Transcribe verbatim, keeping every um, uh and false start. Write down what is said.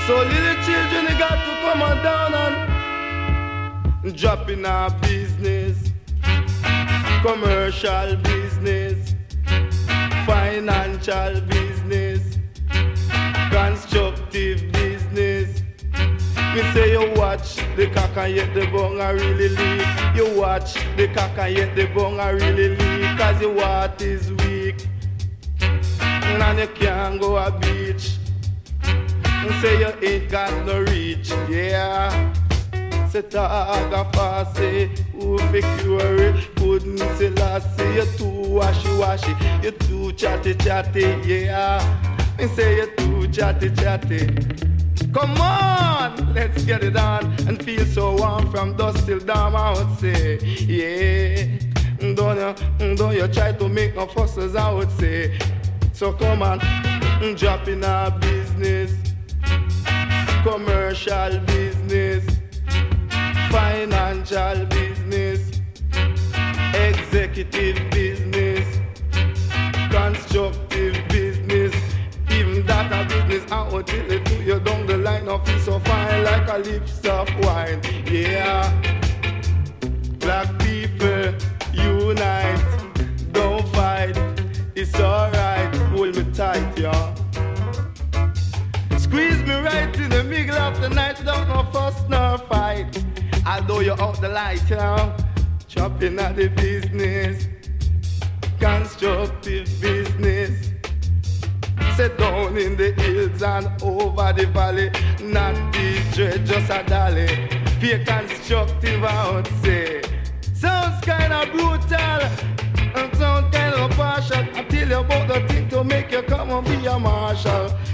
So little children, they got to come on down and drop in our business, commercial business, financial business, constructive business. Me say you watch the cock and yet the bung a really leak. You watch the cock and yet the bung a really leak. Cause your water is weak and you can't go a beach. Me say you ain't got no reach, yeah. Say Taga Fasi, who make you worry? Couldn't say last say you too washy washy, you too chatty chatty, yeah. Me say you too chatty chatty. Come on, let's get it on and feel so warm from dusk till dawn. I would say, yeah. Don't you, don't you try to make no fusses? I would say. So come on, drop in our business, commercial business, financial business, executive business, constructive business. Even that a business, I will tell it to you down the line of it so fine like a lips of wine. Yeah, black people unite, don't fight, it's alright, hold me tight, yeah. Squeeze me right in the middle of the night, don't no fuss nor fight. Although you're out the light, yeah. Chopping at the business, constructive business. Sit down in the hills and over the valley, not the dread, just a dolly. Be constructive, I would say. Sounds kinda brutal and sound kinda partial. I tell you about the thing to make you come and be a marshal.